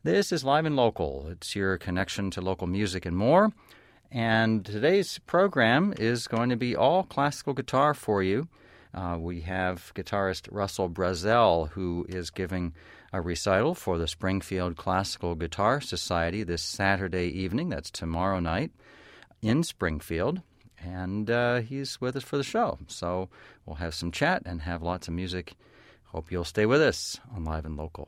This is Live and Local. It's your connection to local music and more. And today's program is going to be all classical guitar for you. We have guitarist Russell Brazel, who is giving a recital for the Springfield Classical Guitar Society this Saturday evening. That's tomorrow night in Springfield. And he's with us for the show. So we'll have some chat and have lots of music. Hope you'll stay with us on Live and Local.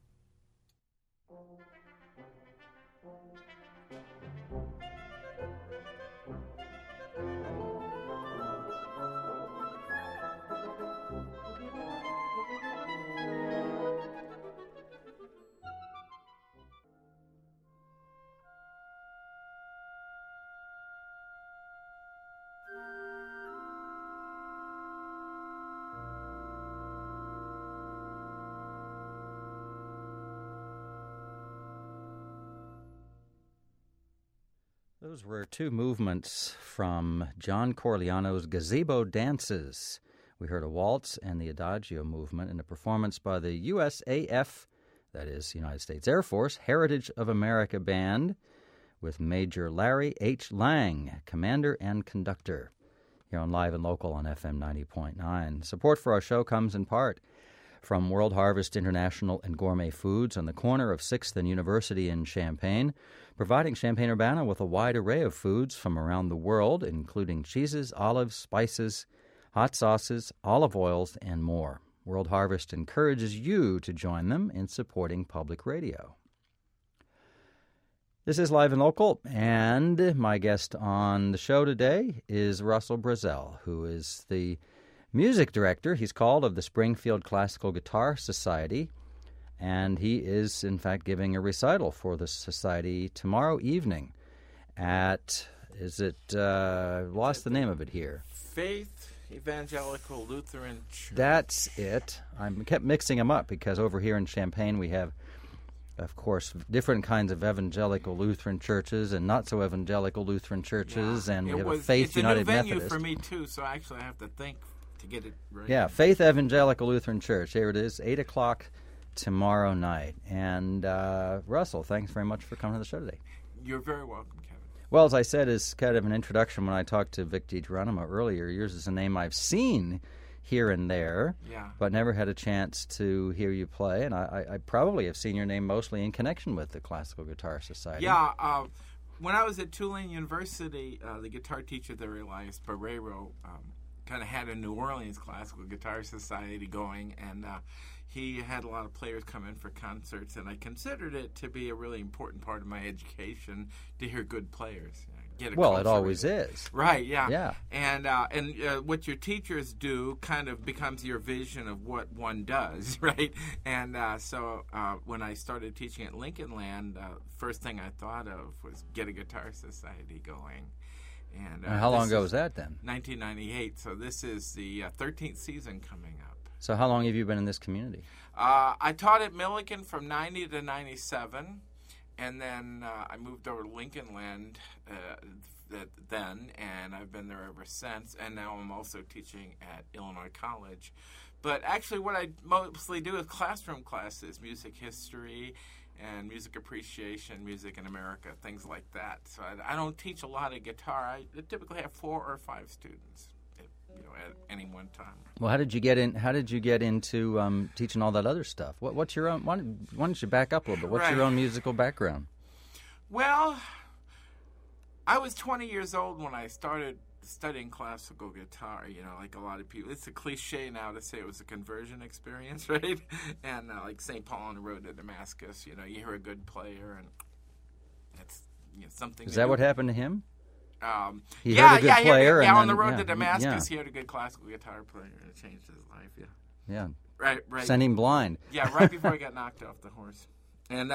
Those were two movements from John Corigliano's Gazebo Dances. We heard a waltz and the Adagio movement in a performance by the USAF, that is, United States Air Force, Heritage of America Band, with Major Larry H. Lang, commander and conductor, here on Live and Local on FM 90.9. Support for our show comes in part from World Harvest International and Gourmet Foods on the corner of 6th and University in Champaign, providing Champaign-Urbana with a wide array of foods from around the world, including cheeses, olives, spices, hot sauces, olive oils, and more. World Harvest encourages you to join them in supporting public radio. This is Live and Local, and my guest on the show today is Russell Brazel, who is the music director, he's called, of the Springfield Classical Guitar Society, and he is, in fact, giving a recital for the society tomorrow evening at, lost the name of it here. Faith Evangelical Lutheran Church. That's it. I kept mixing them up because over here in Champaign we have, of course, different kinds of evangelical Lutheran churches and not so evangelical Lutheran churches, and we have a Faith United Methodist. It's a new venue for me, too, so actually I have to think to get it right. Yeah, Faith Evangelical Lutheran Church. Here it is, 8 o'clock tomorrow night. And Russell, thanks very much for coming to the show today. You're very welcome, Kevin. Well, as I said, as kind of an introduction when I talked to Vic DiGeronimo earlier, yours is a name I've seen here and there, but never had a chance to hear you play. And I probably have seen your name mostly in connection with the Classical Guitar Society. Yeah, when I was at Tulane University, the guitar teacher there, Elias Barrero, kind of had a New Orleans Classical Guitar Society going, and he had a lot of players come in for concerts, and I considered it to be a really important part of my education to hear good players. Well, it always is. Right, yeah. And what your teachers do kind of becomes your vision of what one does, right? And so when I started teaching at Lincoln Land, first thing I thought of was get a guitar society going. And how long ago was that then? 1998, so this is the 13th season coming up. So how long have you been in this community? I taught at Millikan from 90 to 97, and then I moved over to Lincoln Land then, and I've been there ever since, and now I'm also teaching at Illinois College. But actually what I mostly do is classroom classes, music history, and music appreciation, music in America, things like that. So I don't teach a lot of guitar. I typically have 4 or 5 students, at any one time. Well, how did you get in? How did you get into teaching all that other stuff? What's your own? Why don't you back up a little bit? What's your own musical background? Well, I was 20 years old when I started studying classical guitar, like a lot of people. It's a cliche now to say it was a conversion experience, right? And like St. Paul on the road to Damascus, you hear a good player, and that's something. Is that what happened to him? He heard a good player, and on the road to Damascus, he heard a good classical guitar player, and it changed his life. Yeah. Right. Sent him blind. Yeah, right before he got knocked off the horse. And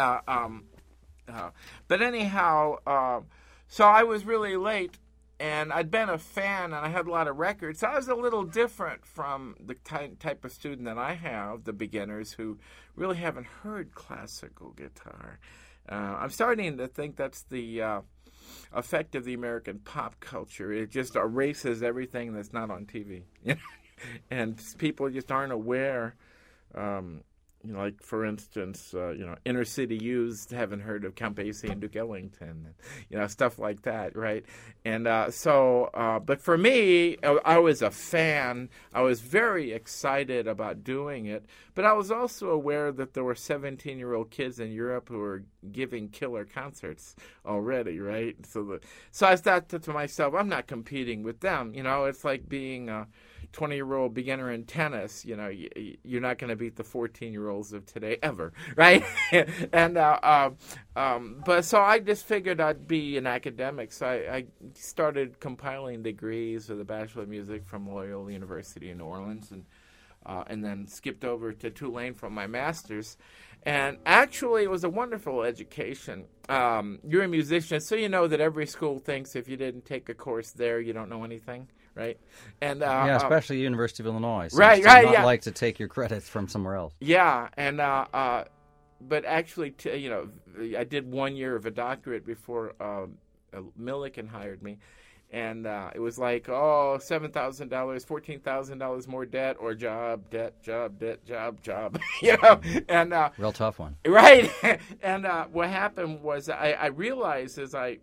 but anyhow, so I was really late. And I'd been a fan, and I had a lot of records. So I was a little different from the type of student that I have, the beginners who really haven't heard classical guitar. I'm starting to think that's the effect of the American pop culture. It just erases everything that's not on TV. And people just aren't aware like, for instance, inner city youths haven't heard of Count Basie and Duke Ellington, stuff like that, right? And but for me, I was a fan. I was very excited about doing it, but I was also aware that there were 17-year-old kids in Europe who were giving killer concerts already, right? So I thought to myself, I'm not competing with them. It's like being a 20-year-old beginner in tennis. You're not going to beat the 14-year-olds of today ever, right? And but so I just figured I'd be an academic. So I started compiling degrees with a Bachelor of Music from Loyola University in New Orleans, and then skipped over to Tulane for my master's. And actually, it was a wonderful education. You're a musician, so you know that every school thinks if you didn't take a course there, you don't know anything. Right, and especially University of Illinois. Right, not like to take your credits from somewhere else. Yeah, and but actually, I did 1 year of a doctorate before Millikan hired me, and it was like, $7,000, $14,000 more debt or job, debt, job, debt, job, and real tough one. Right, and what happened was I realized as I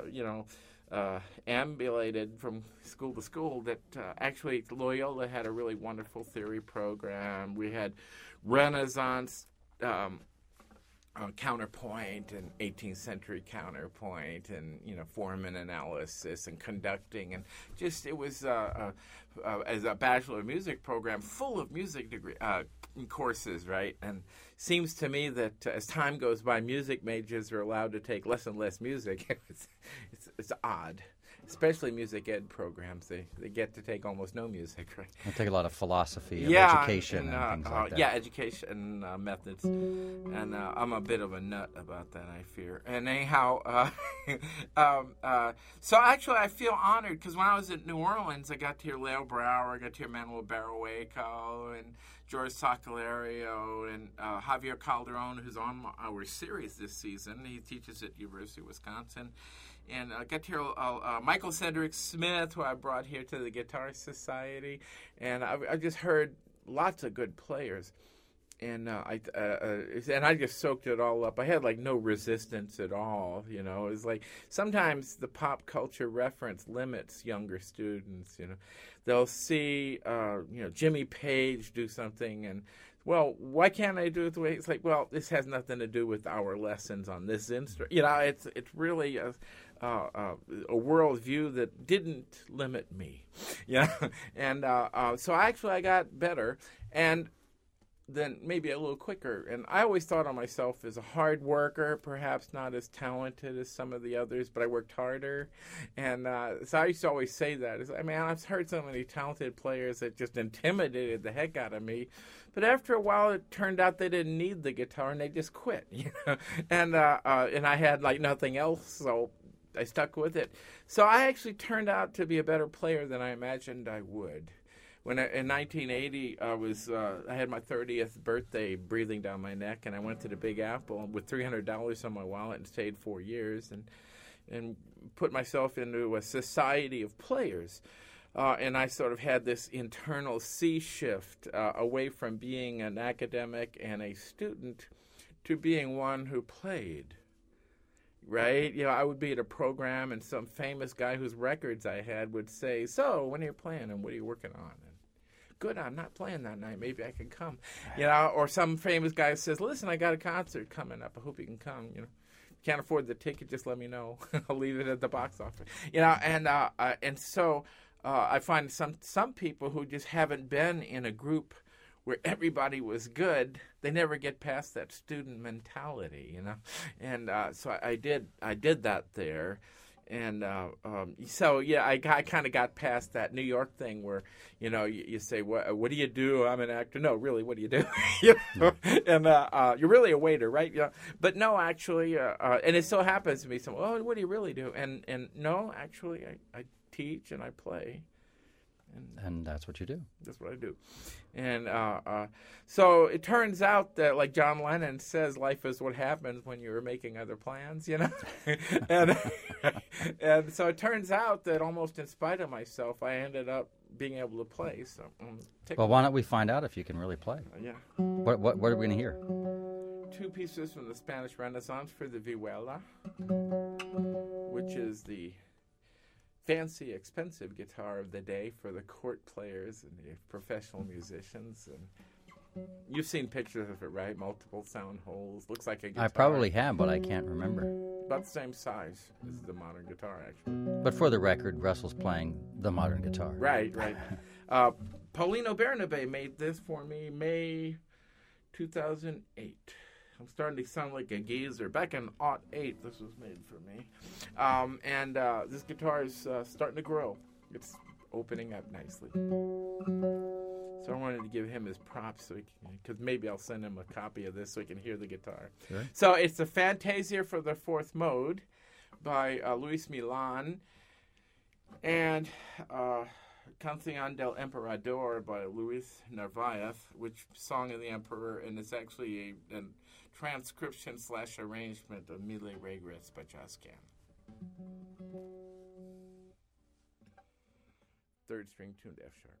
ambulated from school to school that actually Loyola had a really wonderful theory program. We had Renaissance counterpoint and 18th century counterpoint and form and analysis and conducting, and just it was as a Bachelor of Music program full of music degree courses, right? And seems to me that as time goes by, music majors are allowed to take less and less music. It's odd. Especially music ed programs, they get to take almost no music, right? They take a lot of philosophy of education and things like that. Yeah, education methods, and I'm a bit of a nut about that, I fear. And anyhow, so actually I feel honored because when I was at New Orleans, I got to hear Leo Brower, I got to hear Manuel Barrueco, and George Sacalario, and Javier Calderon, who's on our series this season. He teaches at University of Wisconsin. And I got to hear Michael Cedric Smith, who I brought here to the Guitar Society. And I just heard lots of good players. And I just soaked it all up. I had like no resistance at all. It was like sometimes the pop culture reference limits younger students. They'll see Jimmy Page do something, and well, why can't I do it the way it's like? Well, this has nothing to do with our lessons on this instrument. It's really a worldview that didn't limit me. And so actually I got better, and then maybe a little quicker. And I always thought of myself as a hard worker, perhaps not as talented as some of the others, but I worked harder. And so I used to always say that. I've heard so many talented players that just intimidated the heck out of me. But after a while, it turned out they didn't need the guitar, and they just quit. And I had like nothing else, so I stuck with it. So I actually turned out to be a better player than I imagined I would. In 1980, I had my 30th birthday breathing down my neck, and I went to the Big Apple with $300 on my wallet and stayed 4 years and put myself into a society of players. And I sort of had this internal sea shift away from being an academic and a student to being one who played. Right? I would be at a program and some famous guy whose records I had would say, "So, when are you playing and what are you working on?" And, "Good, I'm not playing that night. Maybe I can come." Or some famous guy says, "Listen, I got a concert coming up. I hope you can come." Can't afford the ticket, just let me know. I'll leave it at the box office. And so I find some people who just haven't been in a group where everybody was good, they never get past that student mentality, And so I did that there. And I kind of got past that New York thing where, you say, what do you do? I'm an actor. No, really, what do you do? And you're really a waiter, right? But no, actually, and it so happens to be what do you really do? And no, actually, I teach and I play. And that's what you do. That's what I do. And so it turns out that, like John Lennon says, life is what happens when you're making other plans, you know? and so it turns out that almost in spite of myself, I ended up being able to play. So, well, why don't we find out if you can really play? Yeah. What are we going to hear? 2 pieces from the Spanish Renaissance for the vihuela, which is the fancy, expensive guitar of the day for the court players and the professional musicians. And you've seen pictures of it, right? Multiple sound holes. Looks like a guitar. I probably have, but I can't remember. About the same size as the modern guitar, actually. But for the record, Russell's playing the modern guitar. Right. Paulino Bernabe made this for me May 2008. I'm starting to sound like a geezer. Back in '08, this was made for me. And this guitar is starting to grow. It's opening up nicely. So I wanted to give him his props, because maybe I'll send him a copy of this so he can hear the guitar. Sure. So it's the Fantasia for the Fourth Mode by Luis Milan. And Canción del Emperador by Luis Narvaez, which Song of the Emperor, and it's actually a transcription / arrangement of Mille Regres by Josquin. 3rd string tuned F sharp.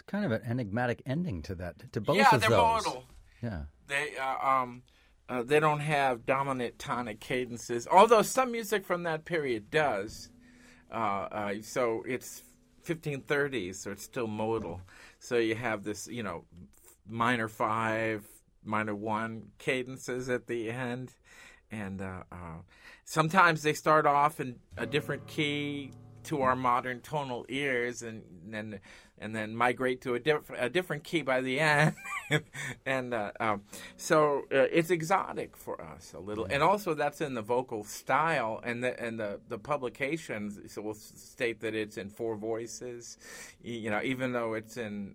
kind of an enigmatic ending to that, to both yeah, of they're those. modal. Yeah. They don't have dominant tonic cadences, although some music from that period does. So it's 1530s, so it's still modal. So you have this, minor 5, minor 1 cadences at the end. And sometimes they start off in a different key to our modern tonal ears, and then migrate to a different key by the end, and so it's exotic for us a little, and also that's in the vocal style, and the publications so will state that it's in 4 voices, even though it's in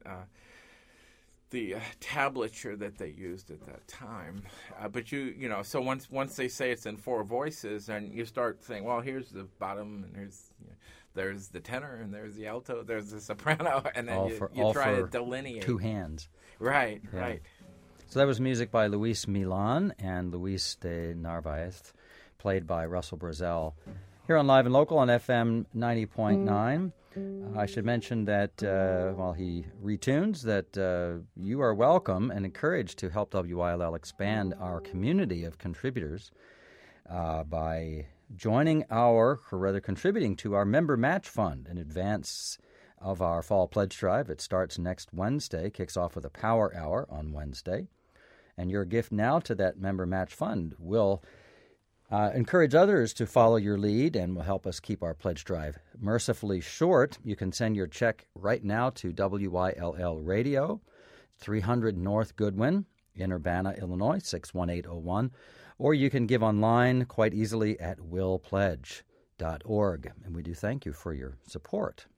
the tablature that they used at that time, but so once they say it's in 4 voices, and you start saying, well, here's the bottom, and there's the tenor, and there's the alto, there's the soprano, and then you try to delineate 2 hands. Right, yeah. right. So that was music by Luis Milan and Luis de Narvaez, played by Russell Brazel, here on Live and Local on FM 90.9. I should mention that while he retunes, that you are welcome and encouraged to help WILL expand our community of contributors by contributing to our member match fund in advance of our fall pledge drive. It starts next Wednesday, kicks off with a power hour on Wednesday. And your gift now to that member match fund will encourage others to follow your lead and will help us keep our pledge drive mercifully short. You can send your check right now to WILL Radio, 300 North Goodwin in Urbana, Illinois, 61801. Or you can give online quite easily at willpledge.org. And we do thank you for your support.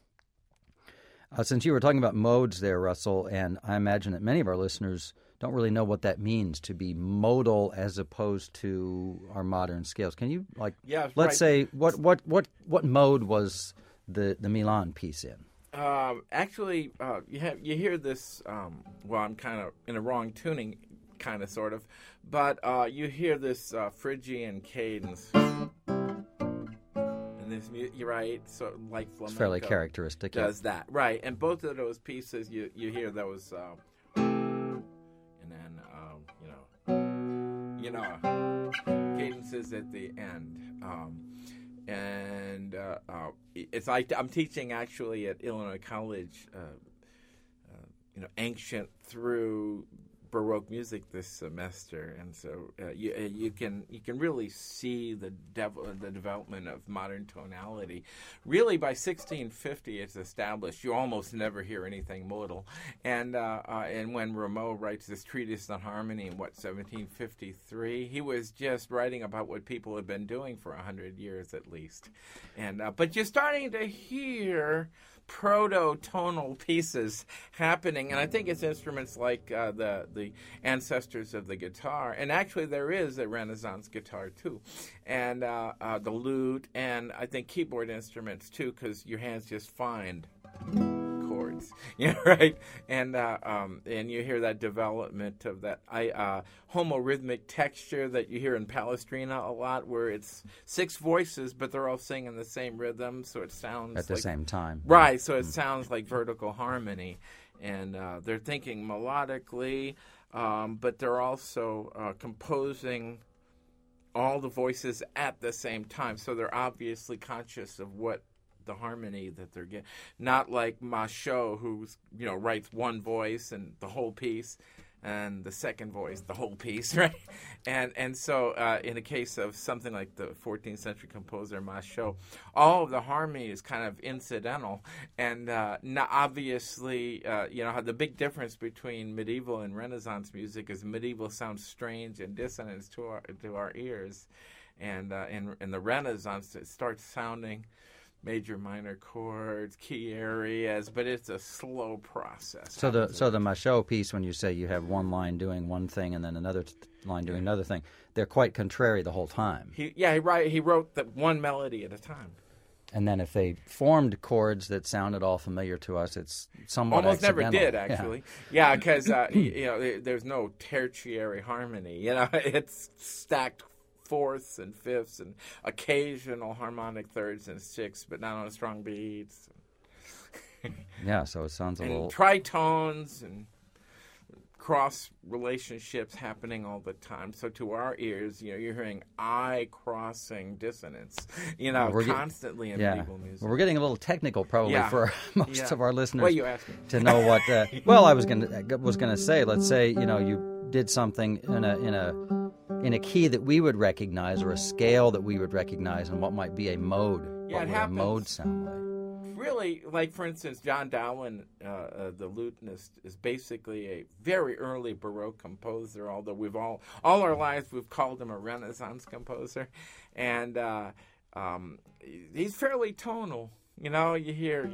Since you were talking about modes there, Russell, and I imagine that many of our listeners don't really know what that means to be modal as opposed to our modern scales. Can you, let's say, what mode was the Milan piece in? Actually, you hear this, I'm kind of in a wrong tuning, kind of, sort of, but you hear this Phrygian cadence. And this, you're right, so like flamenco. It's fairly characteristic. Does that, right. And both of those pieces, you hear those, and then, cadences at the end. It's like I'm teaching actually at Illinois College, ancient through Baroque music this semester, and so you can really see the development of modern tonality. Really, by 1650, it's established. You almost never hear anything modal, and when Rameau writes this treatise on harmony in 1753, he was just writing about what people had been doing for 100 years at least, and but you're starting to hear proto-tonal pieces happening, and I think it's instruments like the ancestors of the guitar, and actually there is a Renaissance guitar too, and the lute, and I think keyboard instruments too, because your hands just find chords, right? And you hear that development of that homorhythmic texture that you hear in Palestrina a lot, where it's 6 voices, but they're all singing the same rhythm, so it sounds at the same time. Right, so it sounds like vertical harmony. And they're thinking melodically, but they're also composing all the voices at the same time, so they're obviously conscious of what the harmony that they're getting. Not like Machaut, who's writes one voice and the whole piece, and the second voice, the whole piece, right? And so in the case of something like the 14th century composer Machaut, all of the harmony is kind of incidental, and not obviously, how the big difference between medieval and Renaissance music is medieval sounds strange and dissonant to our ears, and in the Renaissance it starts sounding major, minor chords, key areas, but it's a slow process. So the Machaut piece, when you say you have one line doing one thing and then another line doing another thing, they're quite contrary the whole time. He wrote the one melody at a time. And then if they formed chords that sounded all familiar to us, it's somewhat almost accidental. Never did, actually. Yeah, because there's no tertiary harmony. It's stacked fourths and fifths and occasional harmonic thirds and sixths, but not on strong beats. Yeah, so it sounds a and little... tritones and cross relationships happening all the time. So to our ears, you're hearing eye-crossing dissonance, constantly in medieval music. Well, we're getting a little technical probably for most of our listeners. Well, you asked me. To know what... well, I was gonna say, let's say, you did something in a key that we would recognize or a scale that we would recognize, and what might be a mode. Yeah, what would a mode sound like? Really, like for instance, John Dowland, the lutenist, is basically a very early Baroque composer. Although all our lives we've called him a Renaissance composer, and he's fairly tonal. You hear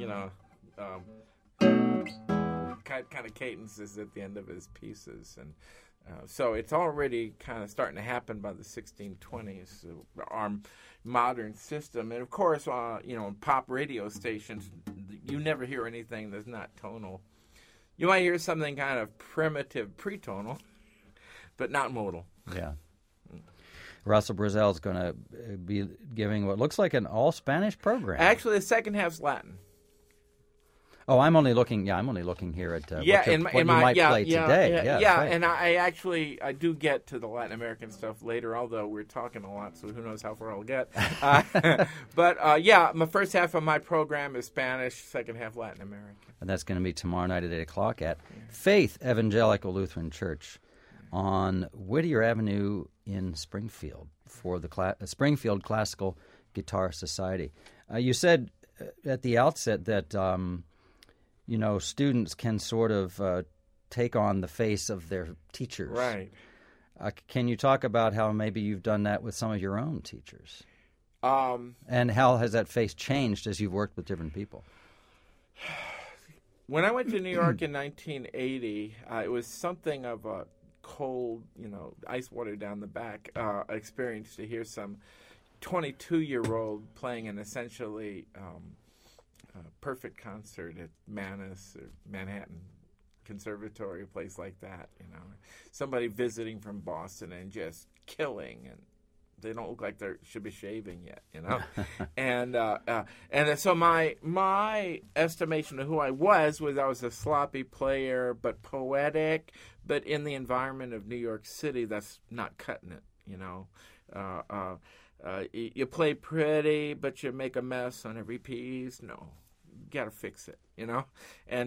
kind of cadences at the end of his pieces, and so it's already kind of starting to happen by the 1620s. Our modern system, and of course, pop radio stations, you never hear anything that's not tonal. You might hear something kind of primitive, pretonal, but not modal. Yeah. Russell Brazel is going to be giving what looks like an all-Spanish program. Actually, the second half's Latin. Oh, I'm only looking here at what you might play today. Right. And I do get to the Latin American stuff later, although we're talking a lot, so who knows how far I'll get. But my first half of my program is Spanish, second half Latin American. And that's going to be tomorrow night at 8 o'clock at Faith Evangelical Lutheran Church on Whittier Avenue in Springfield for the Springfield Classical Guitar Society. You said at the outset that... students can sort of take on the face of their teachers. Right. Can you talk about how maybe you've done that with some of your own teachers? And how has that face changed as you've worked with different people? When I went to New York in 1980, it was something of a cold, ice water down the back experience to hear some 22-year-old playing an essentially... perfect concert at Manus or Manhattan Conservatory, a place like that. Somebody visiting from Boston and just killing, and they don't look like they should be shaving yet. And so my estimation of who I was a sloppy player, but poetic. But in the environment of New York City, that's not cutting it. You play pretty, but you make a mess on every piece. No, you got to fix it, And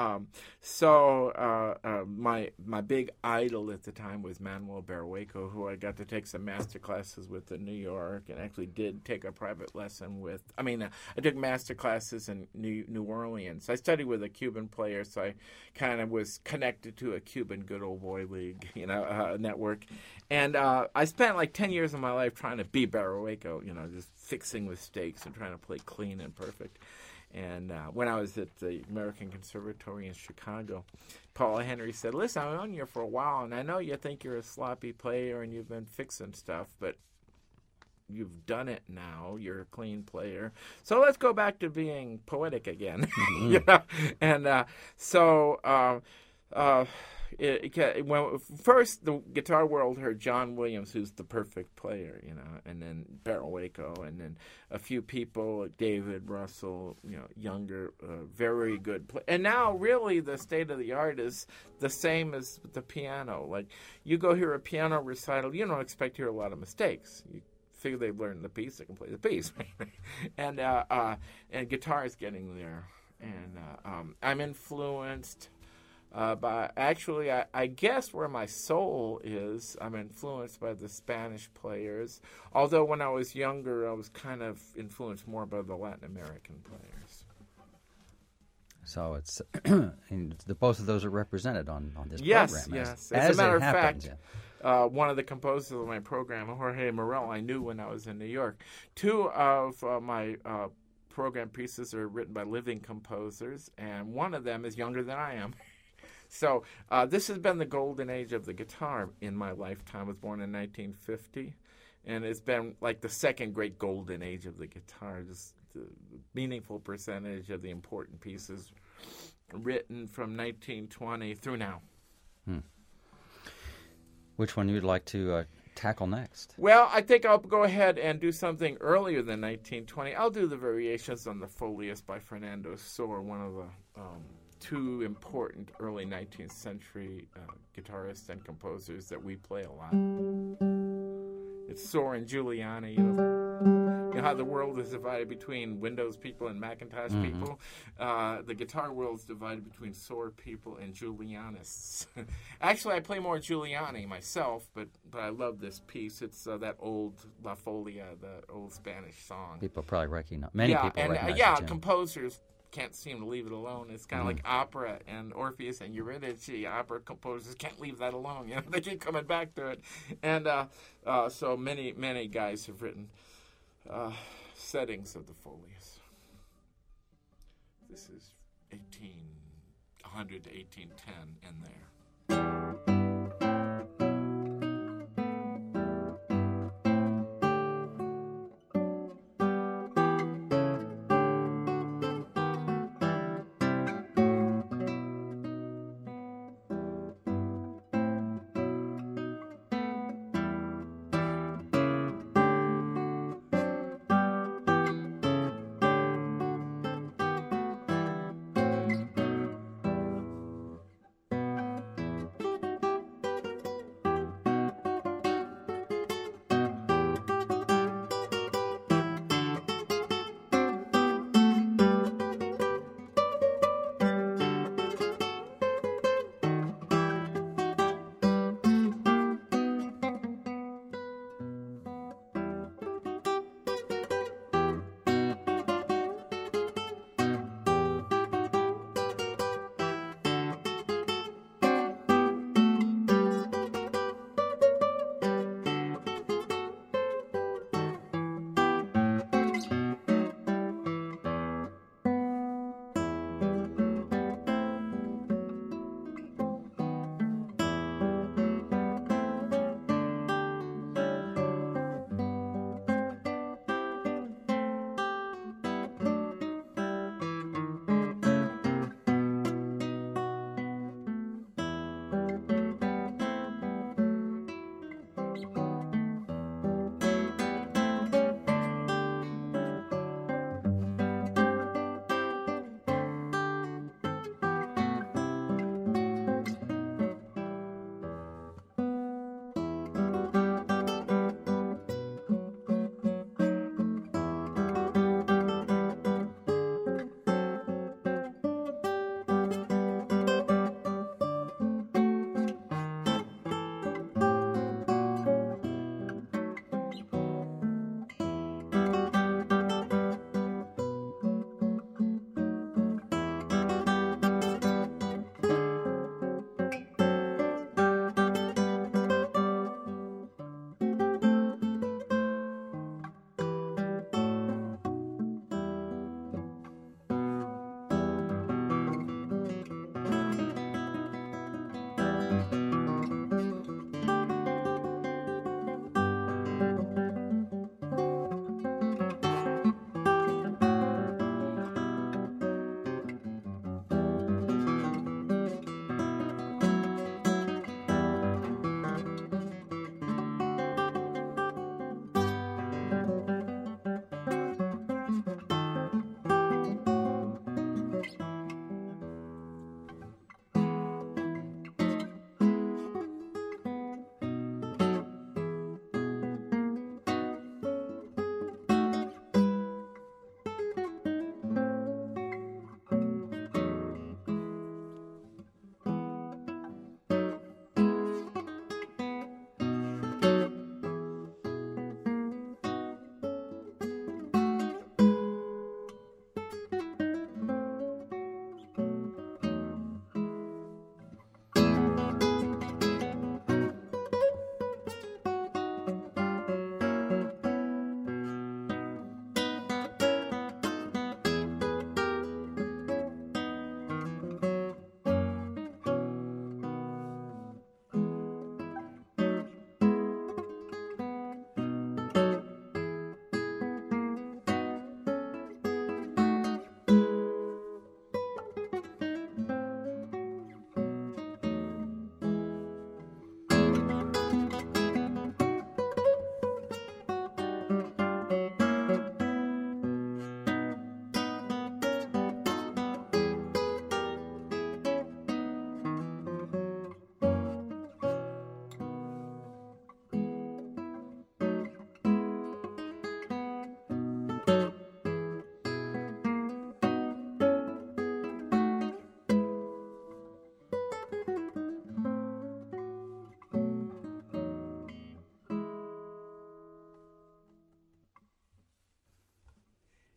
my big idol at the time was Manuel Berrueco, who I got to take some master classes with in New York, and actually did take a private lesson with. I took master classes in New Orleans. I studied with a Cuban player, so I kind of was connected to a Cuban good old boy league, network. And I spent like 10 years of my life trying to be Berrueco, just fixing mistakes and trying to play clean and perfect. And when I was at the American Conservatory in Chicago, Paula Henry said, "Listen, I've known you for a while, and I know you think you're a sloppy player and you've been fixing stuff, but you've done it now. You're a clean player. So let's go back to being poetic again." And when first the guitar world heard John Williams, who's the perfect player, and then Berrueco, and then a few people like David Russell, younger, very good play. And now really the state of the art is the same as the piano. Like you go hear a piano recital, you don't expect to hear a lot of mistakes. You figure they've learned the piece, they can play the piece. And guitar is getting there. And I'm influenced but actually, I guess where my soul is, I'm influenced by the Spanish players. Although when I was younger, I was kind of influenced more by the Latin American players. So it's both of those are represented on this program. Yes. As a matter of fact, one of the composers of my program, Jorge Morel, I knew when I was in New York. Two of my program pieces are written by living composers, and one of them is younger than I am. So this has been the golden age of the guitar in my lifetime. I was born in 1950, and it's been like the second great golden age of the guitar. Just the meaningful percentage of the important pieces written from 1920 through now. Which one you'd like to tackle next? Well, I think I'll go ahead and do something earlier than 1920. I'll do the Variations on the Folies by Fernando Sor, one of the two important early 19th century guitarists and composers that we play a lot. It's Sor and Giuliani. You know how the world is divided between Windows people and Macintosh people? The guitar world is divided between Sor people and Giulianists. Actually, I play more Giuliani myself, but I love this piece. It's that old La Folia, the old Spanish song. People probably recognize. Many people recognize yeah, the tune. composers can't seem to leave it alone. It's kind of like opera and Orpheus and Eurydice. Opera composers can't leave that alone. You know, they keep coming back to it, and so many guys have written settings of the Folies. This is 1800 to 1810 in there.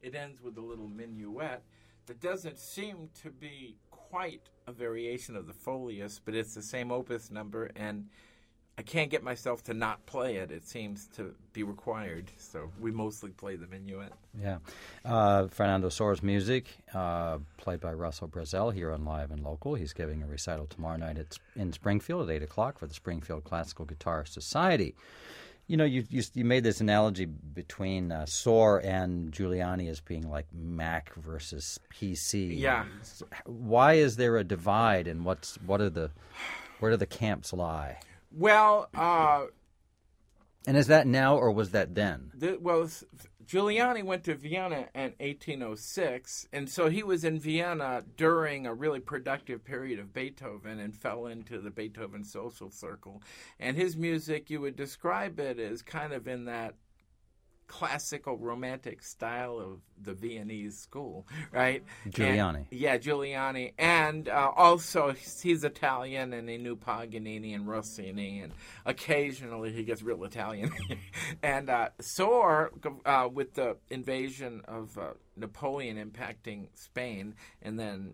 it ends with a little minuet that doesn't seem to be quite a variation of the Folius, but it's the same opus number, and I can't get myself to not play it. It seems to be required, so we mostly play the minuet. Yeah. Fernando Soares music, played by Russell Brazel here on Live and Local. He's giving a recital tomorrow night in Springfield at 8 o'clock for the Springfield Classical Guitar Society. You know, you made this analogy between Soar and Giuliani as being like Mac versus PC. Yeah. Why is there a divide, and where do the camps lie? Well, and is that now or was that then? Giuliani went to Vienna in 1806, and so he was in Vienna during a really productive period of Beethoven and fell into the Beethoven social circle. And his music, you would describe it as kind of in that classical romantic style of the Viennese school, right? Giuliani. Giuliani. And also, he's Italian, and he knew Paganini and Rossini, and occasionally he gets real Italian. And Soar, with the invasion of Napoleon impacting Spain, and then,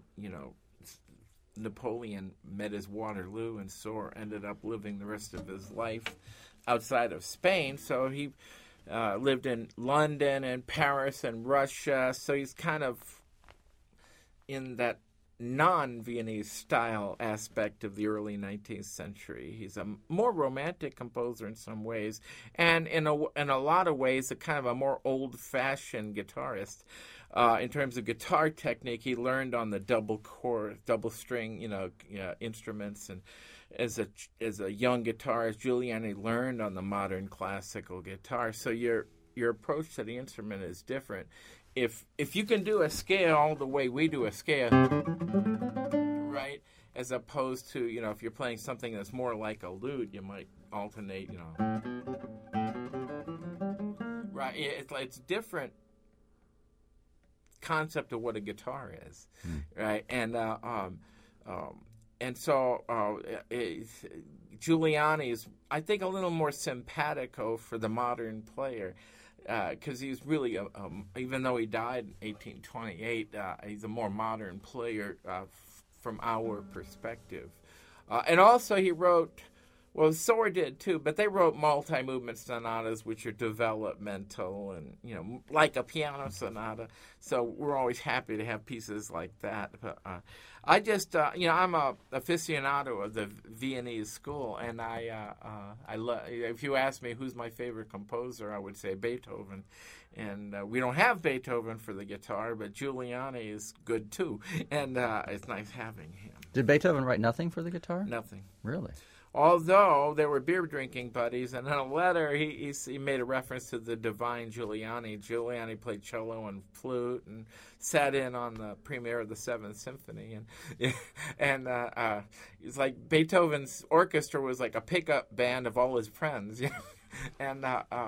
Napoleon met his Waterloo, and Soar ended up living the rest of his life outside of Spain, so he lived in London and Paris and Russia, so he's kind of in that non-Viennese style aspect of the early 19th century. He's a more romantic composer in some ways, and in a lot of ways, a kind of a more old-fashioned guitarist. In terms of guitar technique, he learned on the double string, instruments, and as a young guitarist, Giuliani learned on the modern classical guitar. So your approach to the instrument is different. If you can do a scale the way we do a scale, right, as opposed to if you're playing something that's more like a lute, you might alternate, right? It's different concept of what a guitar is, right? And so Giuliani's, I think, a little more simpatico for the modern player, because he's really, even though he died in 1828, he's a more modern player from our perspective. And also he wrote, Soar did too, but they wrote multi-movement sonatas, which are developmental and, like a piano sonata. So we're always happy to have pieces like that. But I just, I'm a aficionado of the Viennese school, and I love. If you ask me who's my favorite composer, I would say Beethoven. And we don't have Beethoven for the guitar, but Giuliani is good too, and it's nice having him. Did Beethoven write nothing for the guitar? Nothing. Really? Although they were beer-drinking buddies, and in a letter he made a reference to the divine Giuliani. Giuliani played cello and flute and sat in on the premiere of the Seventh Symphony. And it's like Beethoven's orchestra was like a pickup band of all his friends. And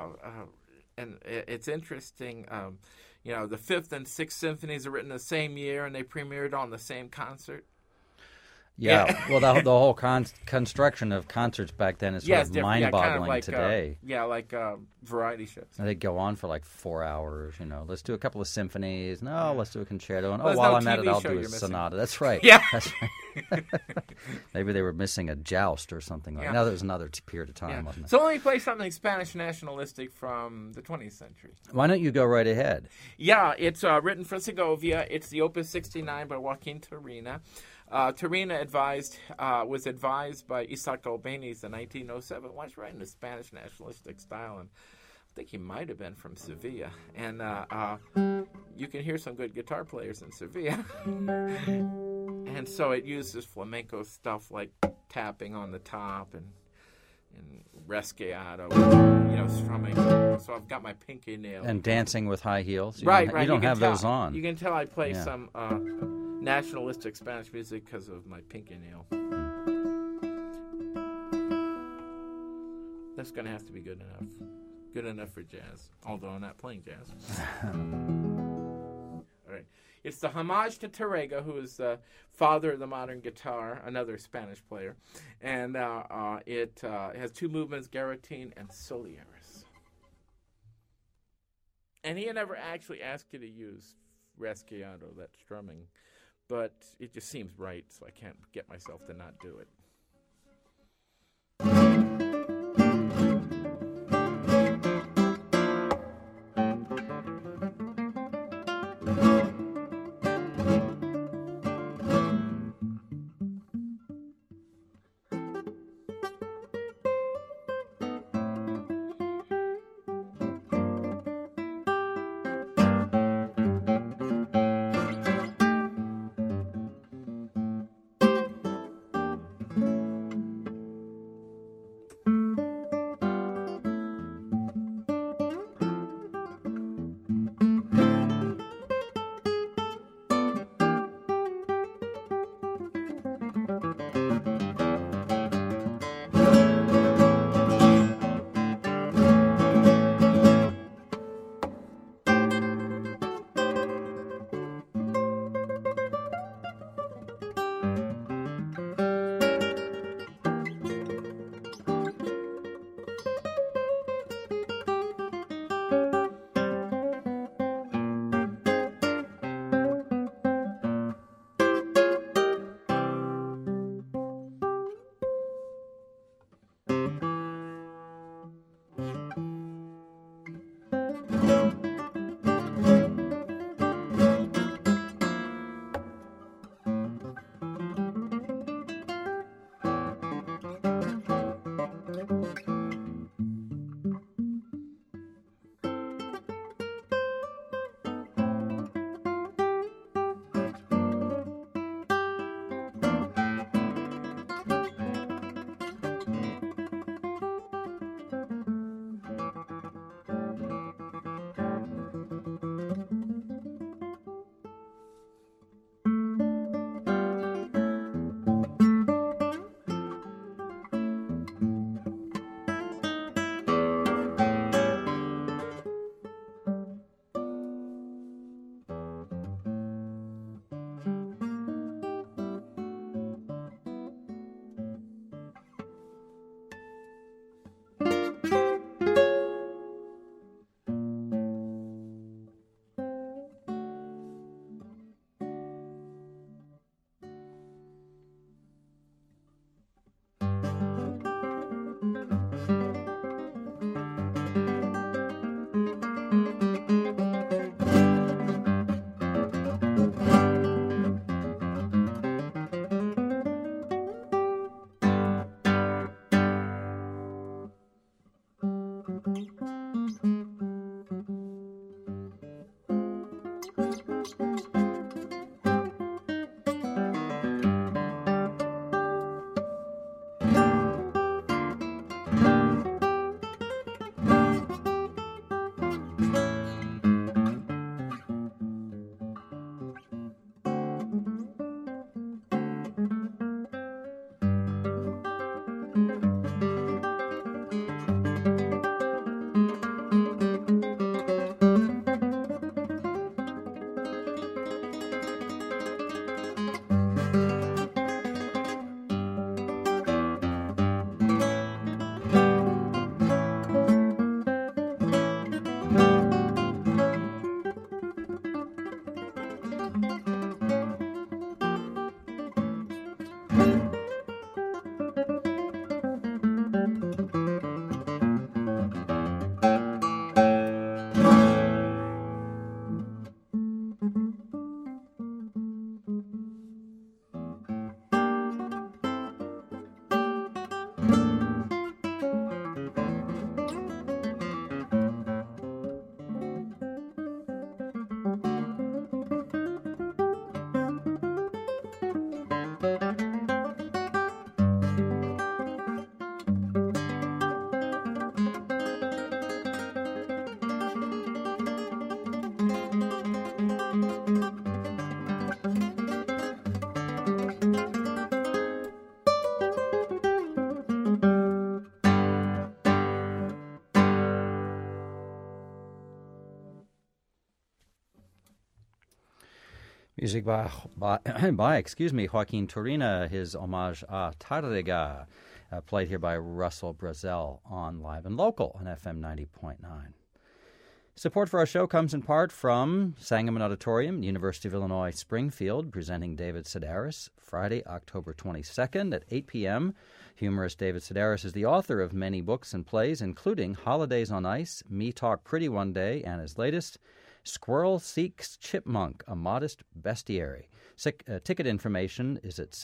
it's interesting. The Fifth and Sixth Symphonies are written the same year, and they premiered on the same concert. Yeah, well, the whole construction of concerts back then is sort of mind-boggling kind of like, today. Like variety shows. And they go on for like 4 hours. Let's do a couple of symphonies. No, let's do a concerto. And while I'm at it, I'll do a sonata. That's right. Yeah, that's right. Maybe they were missing a joust or something like that. No, there was another period of time, wasn't it? So let me play something Spanish nationalistic from the 20th century. Why don't you go right ahead? Yeah, it's written for Segovia. It's the Opus 69 by Joaquin Turina. Turina was advised by Isaac Albéniz in 1907. Why was writing a Spanish nationalistic style, and I think he might have been from Sevilla. And you can hear some good guitar players in Sevilla. And so it uses flamenco stuff like tapping on the top and resqueado, strumming. So I've got my pinky nail. And dancing with high heels. Right. You don't have those on. You can tell I play some nationalistic Spanish music because of my pinky nail. That's going to have to be good enough. Good enough for jazz, although I'm not playing jazz. All right. It's the Homage to Tárrega, who is the father of the modern guitar, another Spanish player. And it has two movements, Garrotin and Soliaris. And he had never actually asked you to use rasgueado, that strumming, but it just seems right, so I can't get myself to not do it. Music by Joaquin Turina, his homage a Tárrega, played here by Russell Brazel on Live and Local on FM 90.9. Support for our show comes in part from Sangamon Auditorium, University of Illinois Springfield, presenting David Sedaris, Friday, October 22nd at 8 p.m. Humorist David Sedaris is the author of many books and plays, including Holidays on Ice, Me Talk Pretty One Day, and his latest, Squirrel Seeks Chipmunk, A Modest Bestiary. Ticket information is at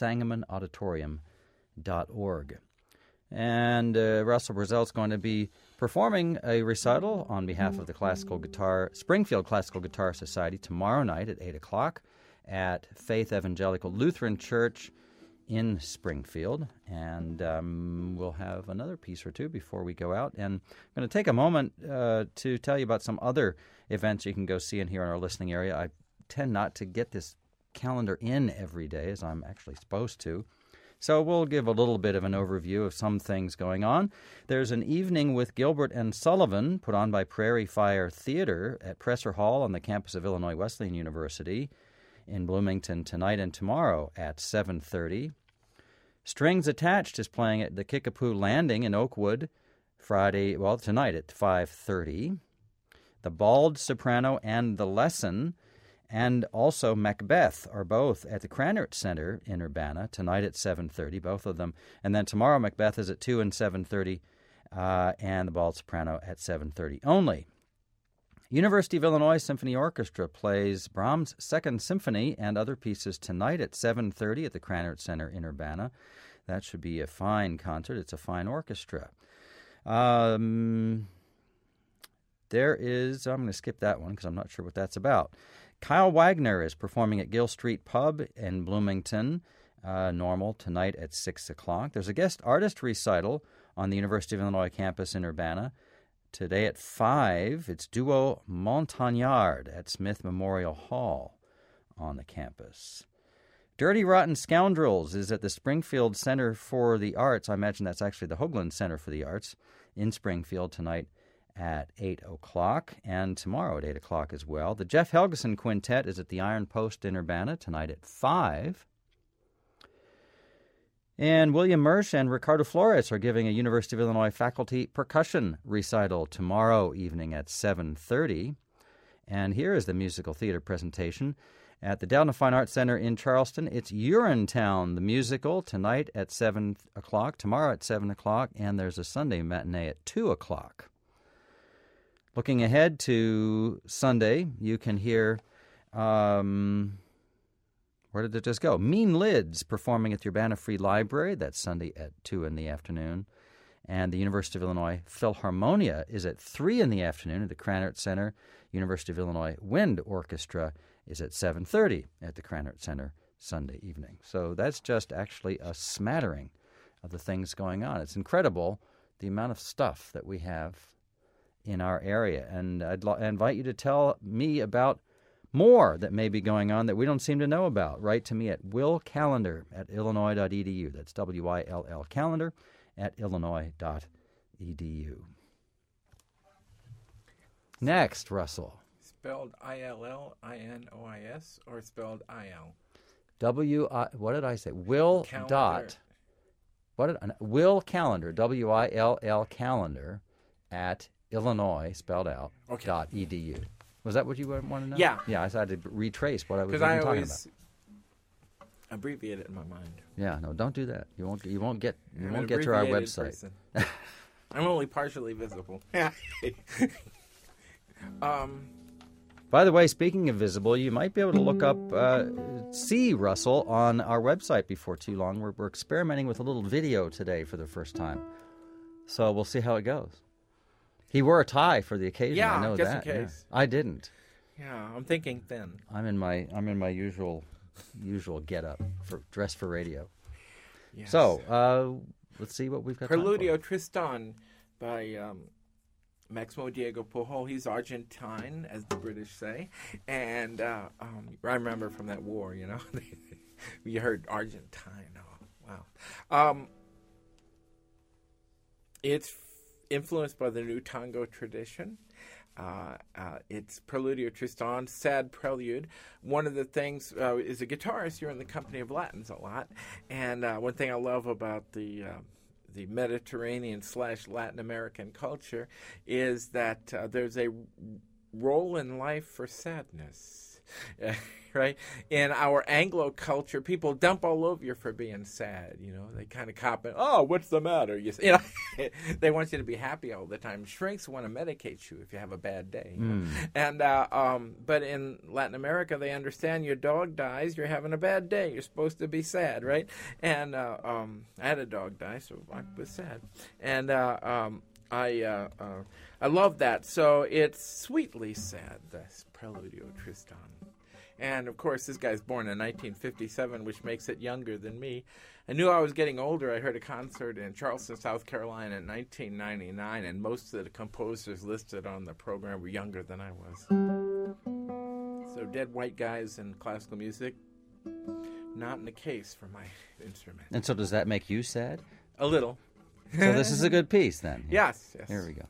sangamonauditorium.org. And Russell Brazel's going to be performing a recital on behalf of the Springfield Classical Guitar Society tomorrow night at 8 o'clock at Faith Evangelical Lutheran Church in Springfield. And we'll have another piece or two before we go out. And I'm going to take a moment to tell you about some other events you can go see and hear in our listening area. I tend not to get this calendar in every day, as I'm actually supposed to. So we'll give a little bit of an overview of some things going on. There's an evening with Gilbert and Sullivan put on by Prairie Fire Theater at Presser Hall on the campus of Illinois Wesleyan University in Bloomington tonight and tomorrow at 7:30. Strings Attached is playing at the Kickapoo Landing in Oakwood tonight at 5:30. The Bald Soprano and The Lesson and also Macbeth are both at the Krannert Center in Urbana tonight at 7:30, both of them. And then tomorrow Macbeth is at 2 and 7:30, and the Bald Soprano at 7:30 only. University of Illinois Symphony Orchestra plays Brahms' Second Symphony and other pieces tonight at 7:30 at the Krannert Center in Urbana. That should be a fine concert. It's a fine orchestra. I'm going to skip that one because I'm not sure what that's about. Kyle Wagner is performing at Gill Street Pub in Bloomington, normal, tonight at 6 o'clock. There's a guest artist recital on the University of Illinois campus in Urbana today at 5. It's Duo Montagnard at Smith Memorial Hall on the campus. Dirty Rotten Scoundrels is at the Springfield Center for the Arts. I imagine that's actually the Hoagland Center for the Arts in Springfield tonight at 8 o'clock, and tomorrow at 8 o'clock as well. The Jeff Helgeson Quintet is at the Iron Post in Urbana tonight at 5. And William Mersch and Ricardo Flores are giving a University of Illinois faculty percussion recital tomorrow evening at 7:30. And here is the musical theater presentation at the Delta Fine Arts Center in Charleston. It's Urinetown, the musical, tonight at 7 o'clock, tomorrow at 7 o'clock, and there's a Sunday matinee at 2 o'clock. Looking ahead to Sunday, you can hear, where did it just go? Mean Lids performing at the Urbana Free Library. That's Sunday at 2 in the afternoon. And the University of Illinois Philharmonia is at 3 in the afternoon at the Krannert Center. University of Illinois Wind Orchestra is at 7:30 at the Krannert Center Sunday evening. So that's just actually a smattering of the things going on. It's incredible the amount of stuff that we have in our area, and I invite you to tell me about more that may be going on that we don't seem to know about. Write to me at willcallender@illinois.edu. That's WILL calendar @illinois.edu. Next, Russell. Spelled ILLINOIS or spelled IL? What did I say? Will dot. Will calendar, WILL calendar @Illinois, spelled out, okay. .edu. Was that what you wanted to know? Yeah. Yeah, I had to retrace what I was talking about. Because I always abbreviate it in my mind. Yeah, no, don't do that. You won't get to our website. I'm only partially visible. By the way, speaking of visible, you might be able to look up see Russell on our website before too long. We're experimenting with a little video today for the first time. So we'll see how it goes. He wore a tie for the occasion. Yeah, I know just that. in case. Yeah. I didn't. Yeah, I'm thinking thin. I'm in my usual get-up dress for radio. Yes. So let's see what we've got. Preludio Tristan by Maximo Diego Pujol. He's Argentine, as the British say, and I remember from that war. You know, you heard Argentine. Oh, wow. It's influenced by the new tango tradition. It's Preludio Tristan, sad prelude. One of the things, as a guitarist, you're in the company of Latins a lot. And one thing I love about the Mediterranean / Latin American culture is that there's a role in life for sadness, right? In our Anglo culture, people dump all over you for being sad. They kind of cop it. Oh, what's the matter? They want you to be happy all the time. Shrinks want to medicate you if you have a bad day. And but in Latin America, they understand your dog dies, you're having a bad day. You're supposed to be sad, right? And I had a dog die, so I was sad. And I love that. So it's Sweetly Sad, this Preludio Tristan. And, of course, this guy's born in 1957, which makes it younger than me. I knew I was getting older. I heard a concert in Charleston, South Carolina in 1999, and most of the composers listed on the program were younger than I was. So dead white guys in classical music, not in the case for my instrument. And so does that make you sad? A little. So this is a good piece, then? Yes. Here we go.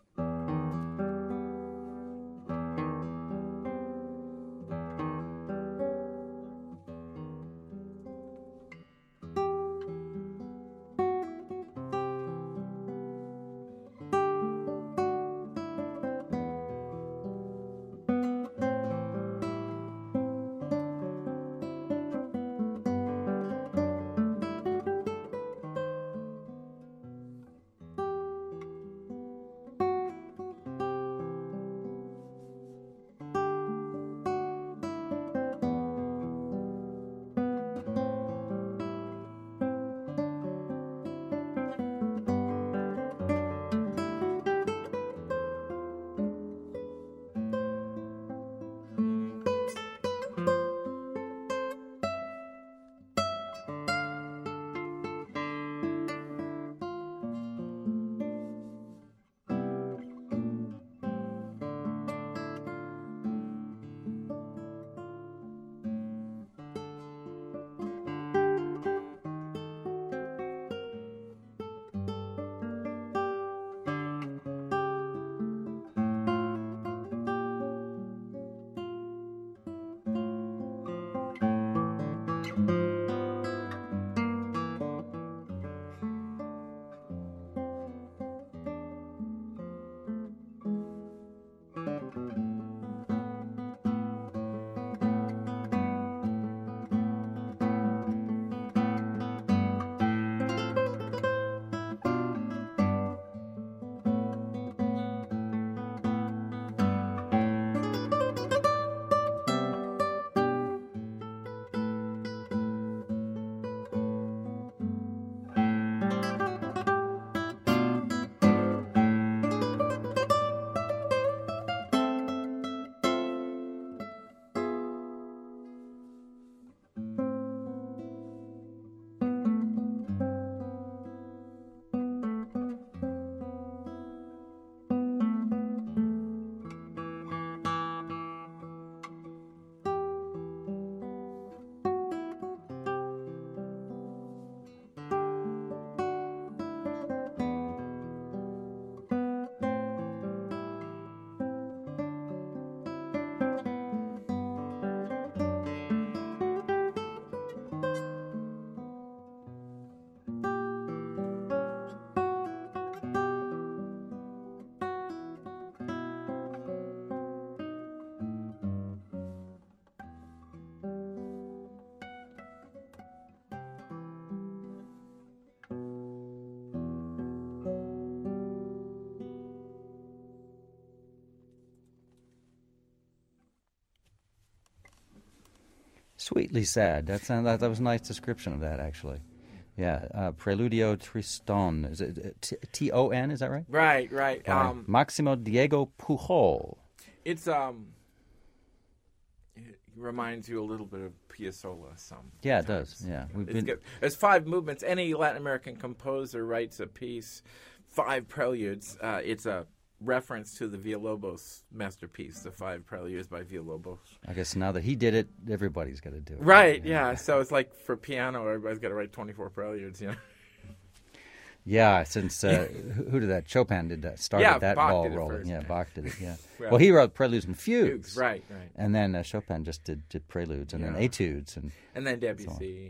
Sweetly Sad. That was a nice description of that, actually. Yeah, Preludio Tristan. Is it T-O-N? Is that right? Right. Maximo Diego Pujol. It reminds you a little bit of Piazzolla. Yeah, it does. Yeah, there's 5 movements. Any Latin American composer writes a piece, 5 preludes. It's a reference to the Villalobos masterpiece, the 5 Preludes by Villalobos. I guess now that he did it, everybody's got to do it. Right, yeah. So it's like for piano, everybody's got to write 24 Preludes, Yeah, since who did that? Chopin did that. Started that Bach ball did it rolling. first. Yeah, Bach did it. Yeah. Well, he wrote preludes and fugues. Right. And then Chopin just did preludes and then etudes and then Debussy.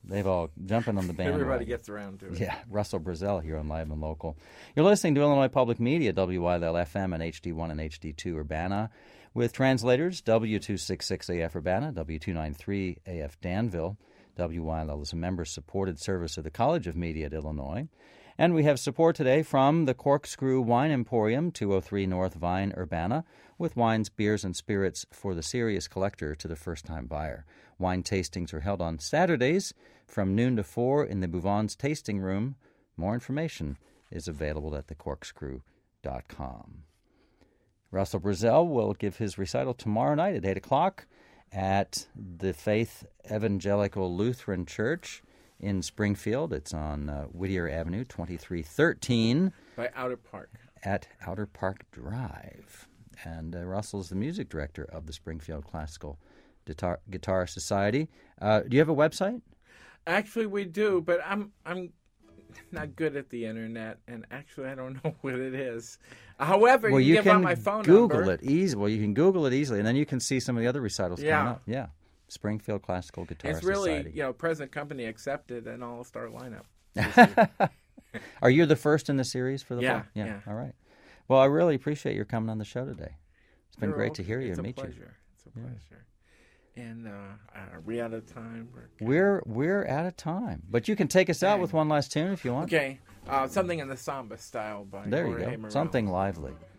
They've all jumping on the bandwagon. Everybody gets around to it. Yeah, Russell Brazell here on Live and Local. You're listening to Illinois Public Media, WYLL-FM and HD1 and HD2 Urbana, with translators W266AF Urbana, W293AF Danville. WYLL is a member-supported service of the College of Media at Illinois. And we have support today from the Corkscrew Wine Emporium, 203 North Vine, Urbana, with wines, beers, and spirits for the serious collector to the first-time buyer. Wine tastings are held on Saturdays from noon to 4 in the Bouvons Tasting Room. More information is available at thecorkscrew.com. Russell Brazell will give his recital tomorrow night at 8 o'clock at the Faith Evangelical Lutheran Church in Springfield. It's on Whittier Avenue, 2313. By Outer Park. At Outer Park Drive. And Russell's the music director of the Springfield Classical Guitar Society. Do you have a website? Actually, we do, but I'm not good at the internet, and actually I don't know what it is. However, well, you can give out my phone Google number. it easily. Well, you can Google it easily, and then you can see some of the other recitals coming up. Yeah. Springfield Classical Guitar Society. It's really, present company accepted and all-star lineup. Are you the first in the series for the Yeah, book? yeah. All right. Well, I really appreciate your coming on the show today. It's been great to hear you and meet you. It's a pleasure. And are we out of time? We're out of time, but you can take us out with one last tune if you want. Okay, something in the samba style by There you Jorge go. Morales. Something lively.